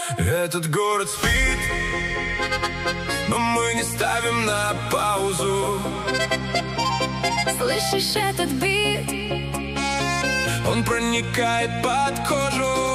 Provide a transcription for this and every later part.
Этот город спит, но мы не ставим на паузу. Слышишь этот бит? Он проникает под кожу.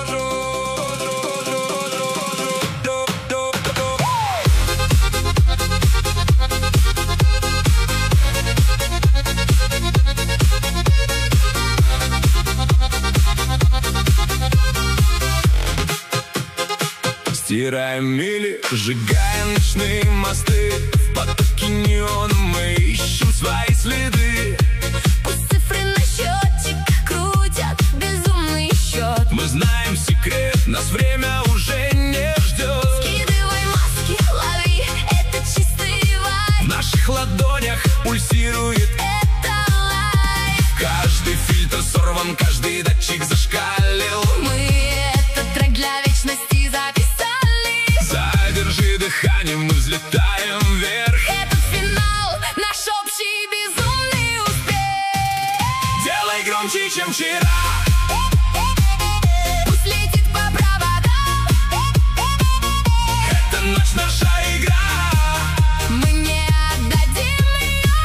Стираем мили, сжигая ночные мосты. В потоке неона мы ищем свои следы. Пусть цифры на счетчиках крутят безумный счет. Мы знаем секрет, нас время уже не ждет. Скидывай маски, лови, это чистый вайб. В наших ладонях пульсирует Это лайф. каждый фильтр сорван, каждый датчик зашкалил. Мы этот трек для вечности записали. Задержи дыхание, мы взлетаем вверх. Этот финал, наш общий безумный успех. Делай громче, чем вчера. Пусть летит по проводам. Это ночь, наша игра. Мы не отдадим ее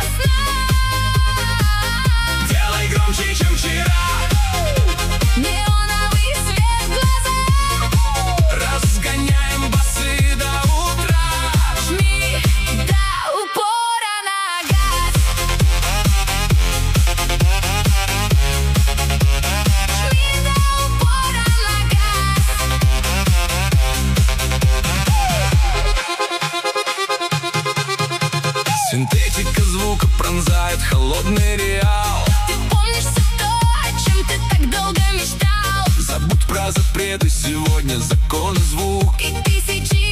снова. Делай громче, чем вчера. Неоновый свет в глаза. Разгоняем басы до утра. Жми до упора на газ. Жми до упора на газ. Синтетика звука пронзает холодный реал. Ты помнишь все то, о чем ты так долго мечтал? Забудь про запреты, сегодня закон и звук. И тысячи